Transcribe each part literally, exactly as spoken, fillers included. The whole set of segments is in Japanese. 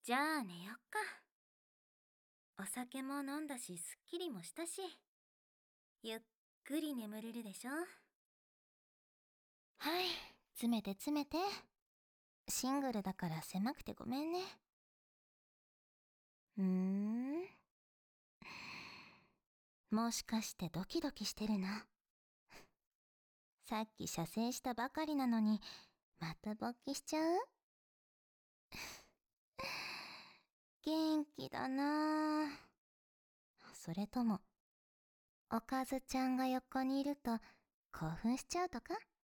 じゃあ寝よっか。お酒も飲んだし、すっきりもしたし、ゆっくり眠れるでしょ。 はい、詰めて詰めて。シングルだから狭くてごめんね。うーん。もしかしてドキドキしてるな。さっき射精したばかりなのに、また勃起しちゃう？元気だなぁ。それとも、おかずちゃんが横にいると興奮しちゃうとか？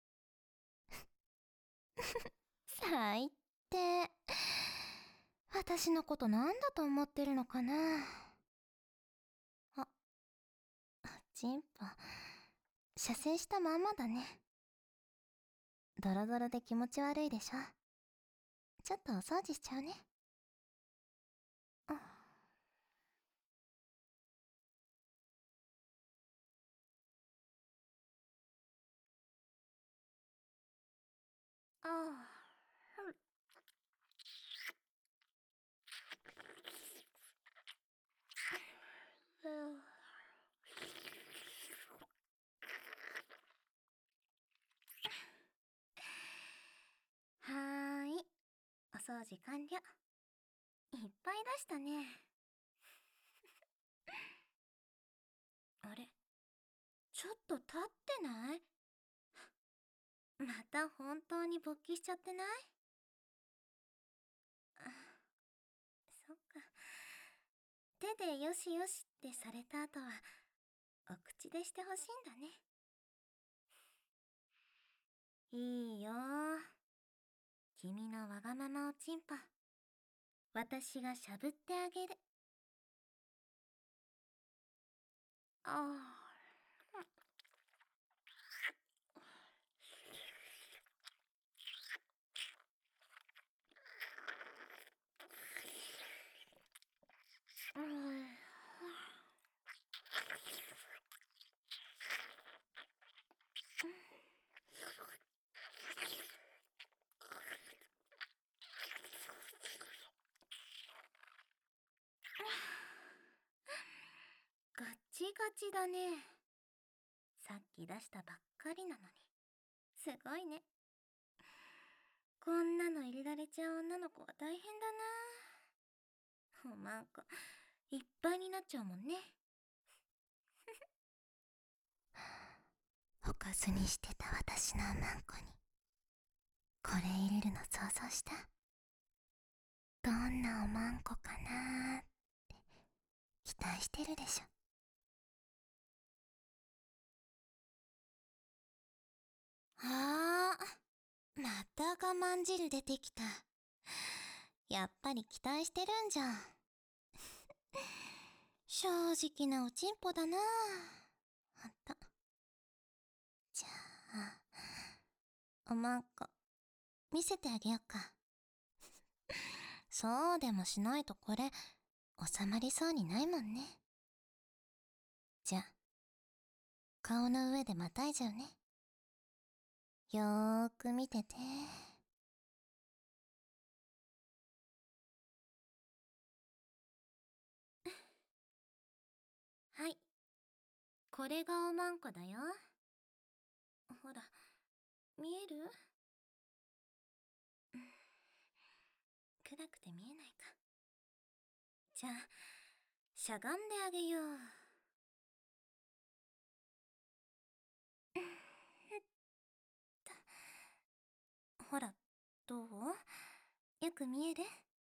最低。私のことなんだと思ってるのかな。あ、チンポ、射精したまんまだね。ドロドロで気持ち悪いでしょ。ちょっとお掃除しちゃうね。あああ、はーい。お掃除完了。いっぱい出したね。あれ、ちょっと立ってない？また本当に勃起しちゃってない？あ、そっか。手でよしよしってされた後は、お口でしてほしいんだね。いいよ。君のわがままおちんぽ、私がしゃぶってあげる。ああ。うん。ガチガチだね。さっき出したばっかりなのに。すごいね。こんなの入れられちゃう女の子は大変だな。おまんこ、いっぱいになっちゃうもんね。 おかずにしてた私のおまんこに、これ入れるの想像した？どんなおまんこかなーって期待してるでしょ。あー、また我慢汁出てきた。やっぱり期待してるんじゃん。正直なおちんぽだなあ。ほんと。じゃあ、おまんこ、見せてあげようか。そうでもしないとこれ、収まりそうにないもんね。じゃあ、顔の上でまたいじゃうね。よーく見てて。 はい。これがおまんこだよ。ほら、見える？うん、暗くて見えないか。じゃあ、しゃがんであげよう。えっと、ほら、どう？よく見える？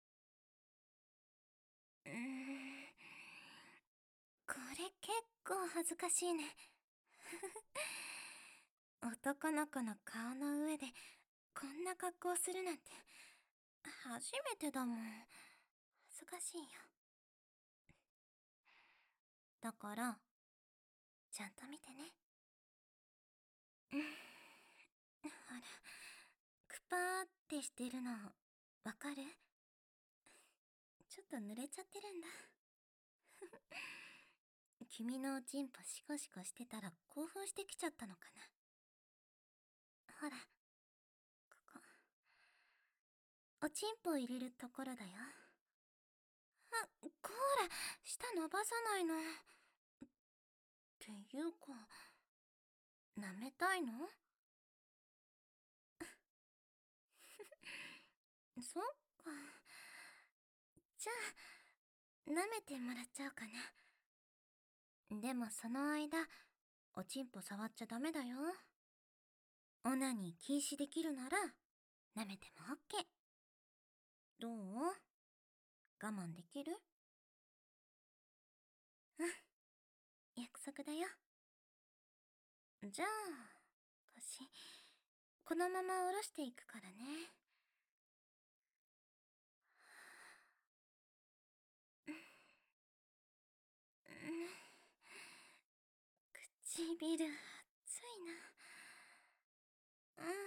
うーん、これ結構恥ずかしいね。男の子の顔の上でこんな格好するなんて初めてだもん。恥ずかしいよ。だからちゃんと見てね。うん、ほら、クパーってしてるのわかる？ちょっと濡れちゃってるんだ。君のおちんぽシコシコしてたら興奮してきちゃったのかな。ほら、ここ、おちんぽ入れるところだよ。 こーら、舌伸ばさないの。っていうか、舐めたいの？そっか。じゃあ、舐めてもらっちゃおうかな。でもその間、おちんぽ触っちゃダメだよ。オナニー禁止できるなら、舐めてもオッケー。どう？我慢できる？うん、約束だよ。じゃあ、私、このまま下ろしていくからね。うん、唇、熱いな。うん。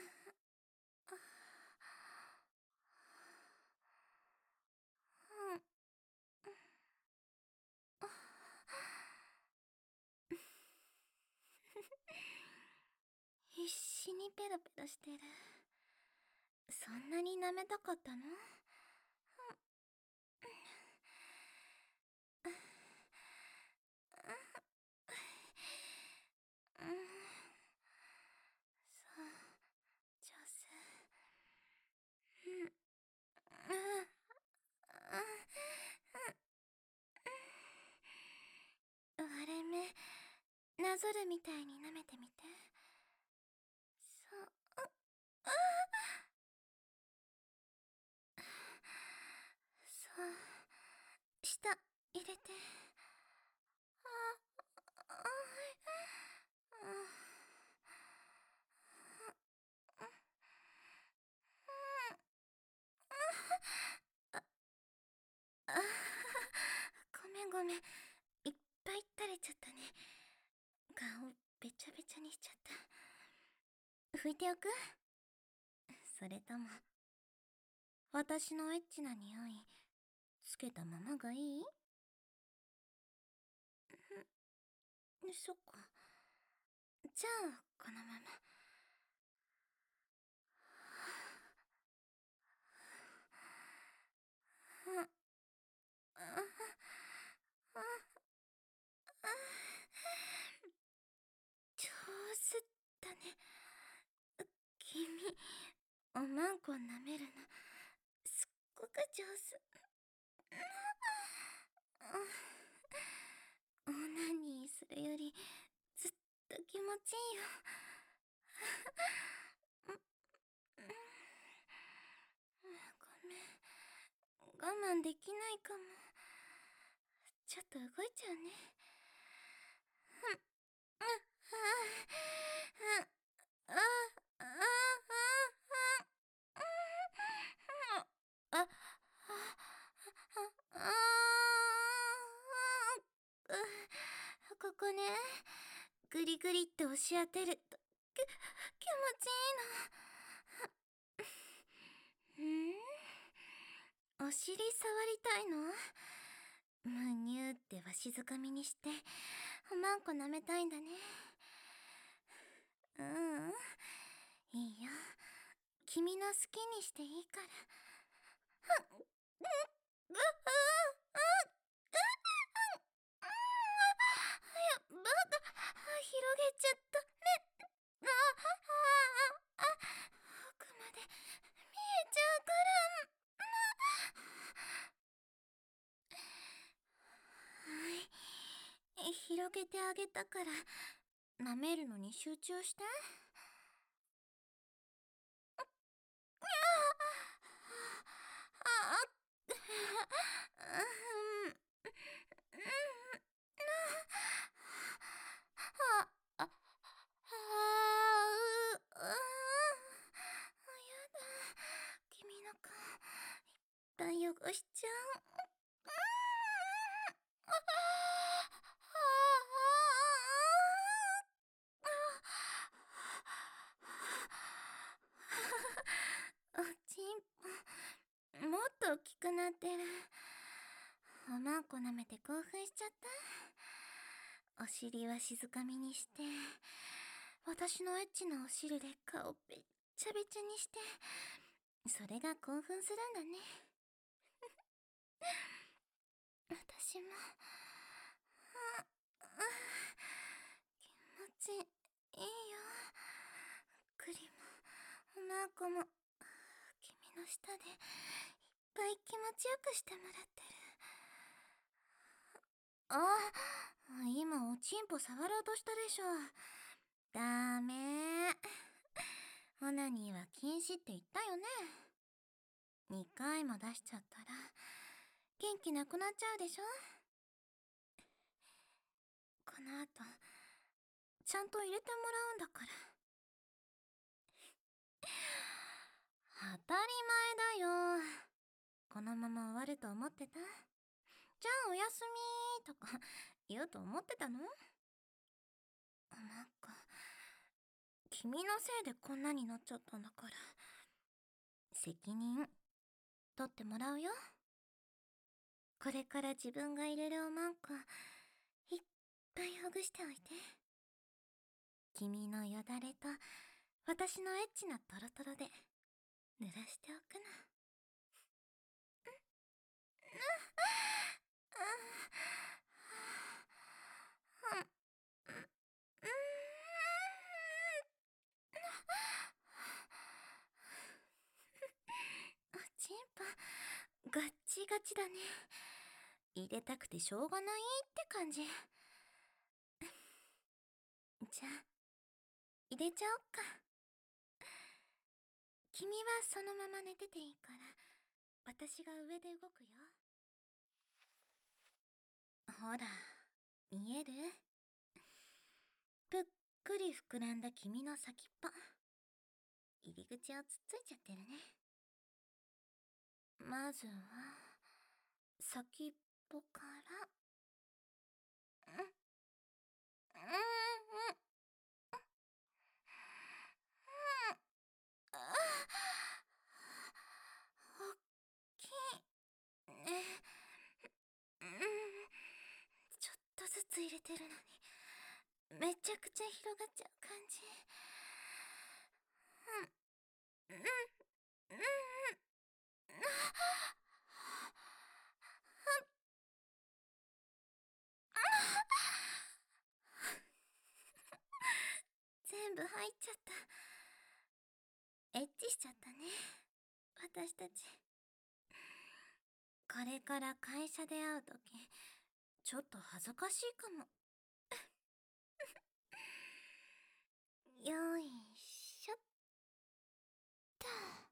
うん。必死にペロペロしてる。そんなに舐めたかったの？うん。そう、上手。うん。うん。割れ目、なぞるみたいに舐めてみて。そう。ああ、そう。舌、入れて。ああ、ああ、ごめんごめん。いっぱい垂れちゃったね。顔べちゃべちゃにしちゃった。拭いておく？それとも、私のエッチな匂い、つけたままがいい？そっか。じゃあ、このまま。あ、あ、あ、あ、上手だね。君、おまんこ舐めるの、すっごく上手。オナニーするより、ずっと気持ちいいよ。ごめん。我慢できないかも。ちょっと動いちゃうね。あ、ここね、グリグリって押し当てると、き、気持ちいいの。ん？お尻触りたいの？むにゅーってわしづかみにして、おまんこ舐めたいんだね。ううん、いいよ。君の好きにしていいから。はっ、う、う、う、う、やばか、広げちゃった。ね、あ、あ、あ、奥まで見えちゃうから。はい、広げてあげたから、舐めるのに集中して。君の顔いっぱい汚しちゃう。おちんぽ、もっと大きくなってる。おまんこ舐めて興奮しちゃった。お尻は静かみにして、私のエッチなお汁で顔べっちゃべちゃにして、それが興奮するんだね。 私もああ気持ちいいよ。クリもおまーこも君の下でいっぱい気持ちよくしてもらってる。あ、今おちんぽ触ろうとしたでしょ。ダメ。オナニーは禁止って言ったよね。にかいも出しちゃったら元気なくなっちゃうでしょ。この後ちゃんと入れてもらうんだから。当たり前だよ。このまま終わると思ってた？じゃあおやすみとか言うと思ってたの？なんか君のせいでこんなになっちゃったんだから責任取ってもらうよ。これから自分が入れるおまんこいっぱいほぐしておいて。君のよだれと私のエッチなトロトロで濡らしておくの。おちんぽガッチガチだね。入れたくてしょうがないって感じ。じゃあ入れちゃおっか。君はそのまま寝てていいから私が上で動くよ。ほら見える？ぷっくり膨らんだ君の先っぽ、入り口をつっついちゃってるね。まずは先っぽから。うんうんうんあおっきいね。うんちょっとずつ入れてるのにめちゃくちゃ広がっちゃう感じ。うんうんうん全部入っちゃった。エッチしちゃったね私たち。これから会社で会うときちょっと恥ずかしいかも。よいしょっと。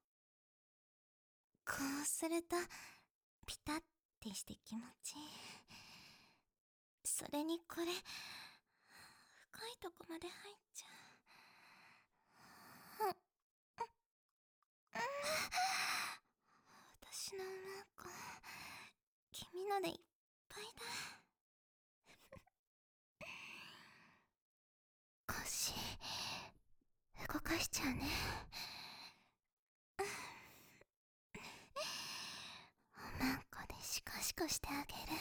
こうするとピタッてして気持ちいい。それにこれ深いとこまで入っちゃう。うん私のおまんこ君のでいっぱいだ。腰動かしちゃうね。おまんこでシコシコしてあげる。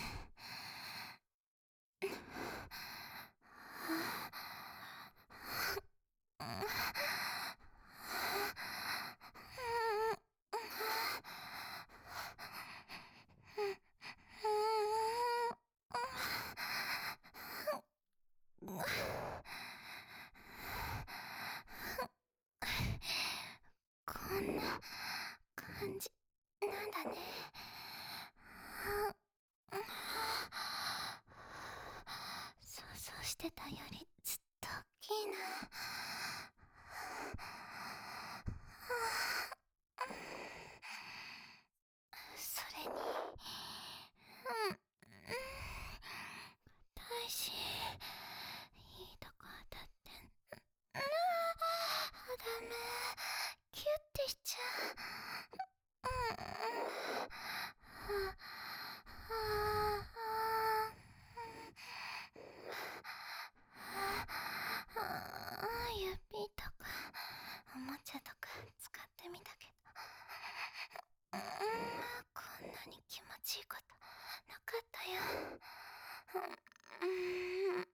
こんな感じなんだね。想像してたよりずっと大きいな。それにうん大しいいとこ当たってん。あダメキュッてしちゃう。うん指とかおもちゃとか使ってみたけどこんなに気持ちいいことなかったよ。うん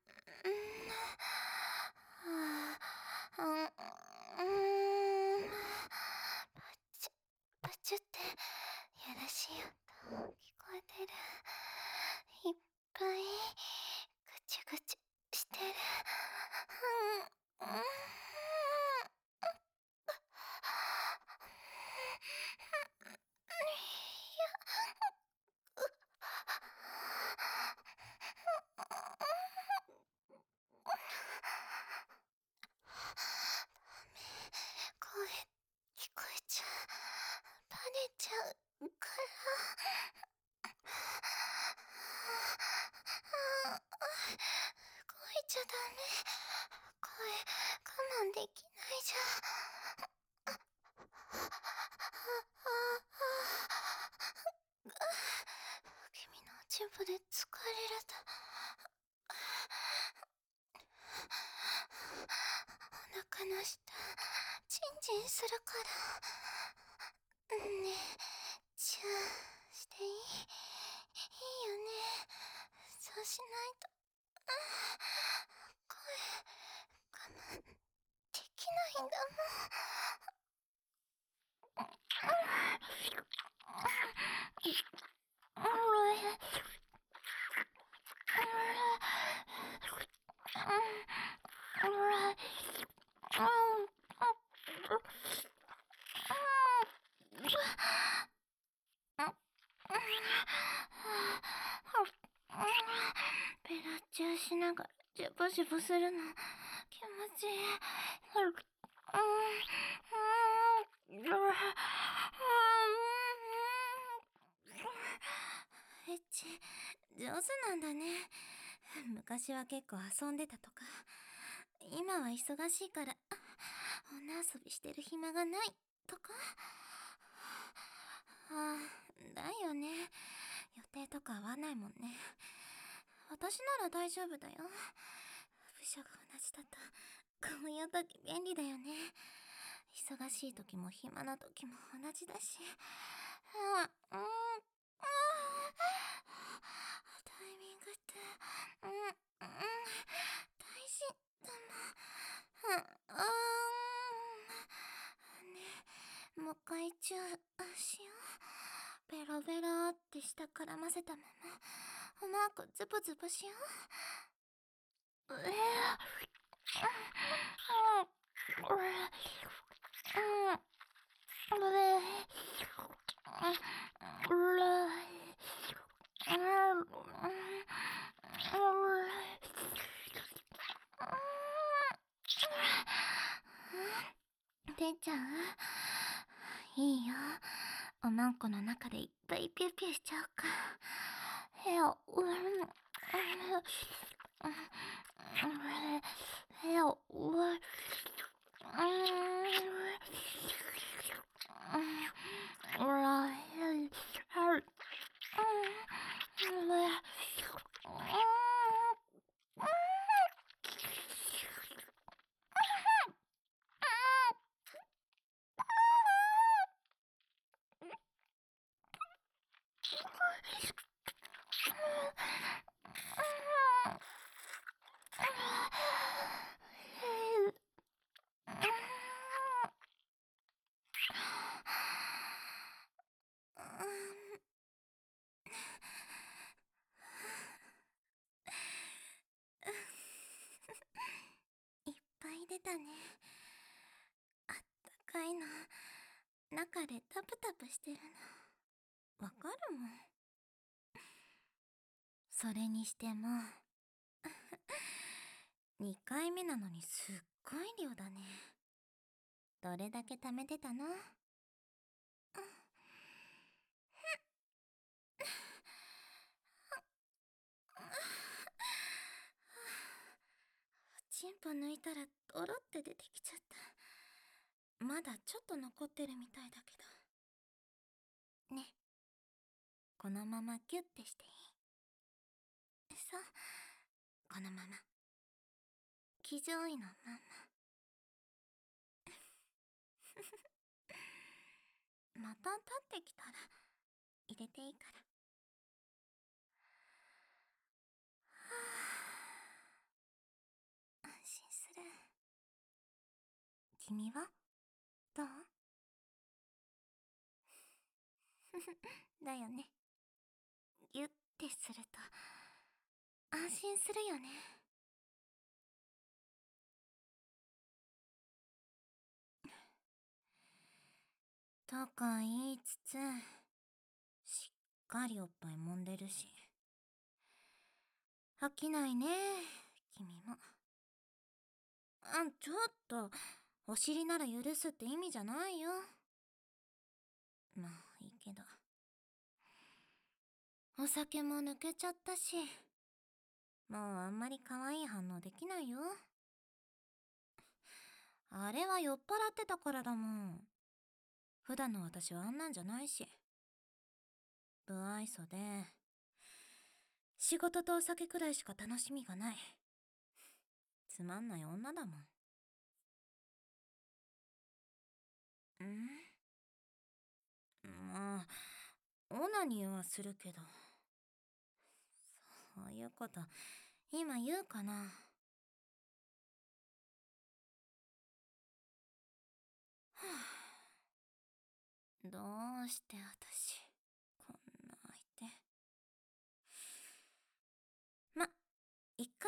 パチュパチュってやらしい音聞こえてる。いっダメ。声我慢できないじゃん。君のおちんぽで疲れるとお腹の下チンチンするから。ねえ、チューしていい？いいよね。そうしないと声我慢できないんだもん。ペラチューしながらジュボジュボするの気持ちいい。エッチ上手なんだね。昔は結構遊んでたとか、今は忙しいから女遊びしてる暇がないとか。ああ、だよね。予定とか合わないもんね。私なら大丈夫だよ。部署が同じだとこういう時便利だよね。忙しい時も暇な時も同じだし。うん、うん、タイミングってうん、うん、大事だもん。うん、ねえ、もう一回チューしよう。ベロベロって下絡ませたままうまくズブズブしよう。うえてんちゃん、いいよ。おまんこの中でいっぱいピューピューしちゃおうか。へよ、うん、へよ、うん、いっぱい出たね。あったかいの中でタプタプしてるのわかるもん。それにしてもにかいめなのにすっごい量だね。どれだけ貯めてたの？チンポ抜いたらドロって出てきちゃった。まだちょっと残ってるみたいだけどね。このままギュッてしていい？そう、このまま騎乗位のまままた立ってきたら入れていいから。安心する。君はどう？だよね。ギュッてすると安心するよね。とか言いつつしっかりおっぱい揉んでるし飽きないね、君も。あ、ちょっとお尻なら許すって意味じゃないよ。まあいいけど、お酒も抜けちゃったし、 もうあんまり可愛い反応できないよ。あれは酔っ払ってたからだもん。普段の私はあんなんじゃないし。不愛想で、仕事とお酒くらいしか楽しみがない。つまんない女だもん。んまあ、オナニーはするけど。そういうこと、今言うかな。はぁ、どうして私、こんな相手。ま、いっか。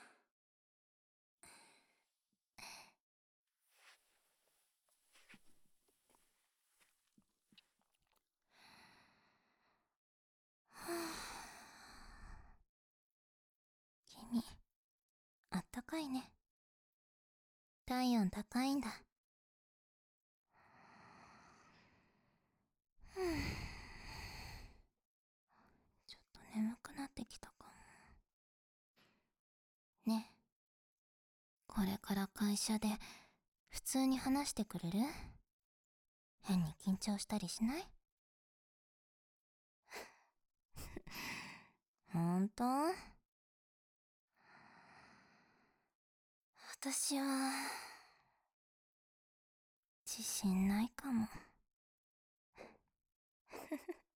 君、あったかいね。体温高いんだ。ふぅ、ちょっと眠くなってきたかも。ね、これから会社で普通に話してくれる？変に緊張したりしない？ほんと？私は自信ないかも。